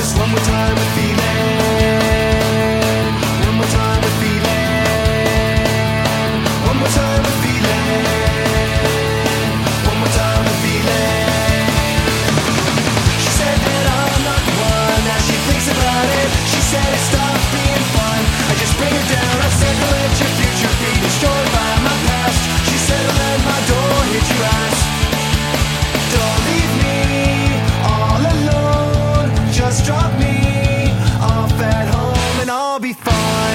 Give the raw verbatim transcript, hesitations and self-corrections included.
Just one more time with feeling. One more time with feeling. One more time with feeling. One more time with feeling. She said that I'm not the one as she thinks about it. She said it stopped being fun. I just bring it down. I said don't let your future be destroyed by my past. She said don't let my door hit your ass. Don't leave me all alone. Just drop me off at home and I'll be fine.